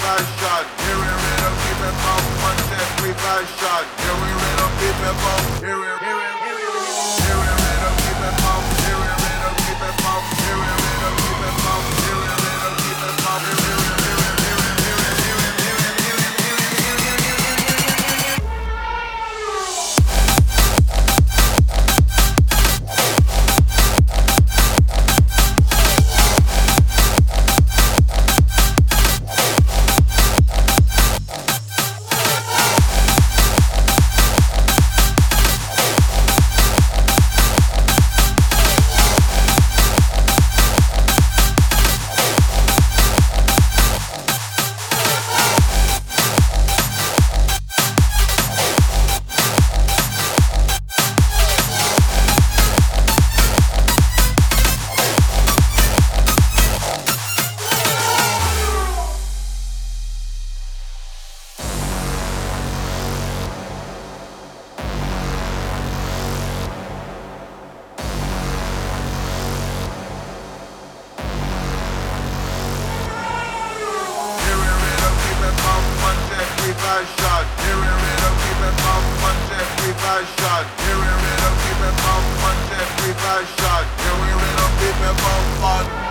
fashion. Here we rhythm, keep it from one step, we fashion. Here we rhythm, keep it from. Here we rhythm, keep it from. Here we rhythm, keep it from. Here we rhythm, keep it from. Here we rhythm, keep it from. Here we rhythm, fashion. Here we rhythm, keep it from one step, we fashion. Here we rhythm, keep it from one step, we fashion. Here we rhythm, keep it from one.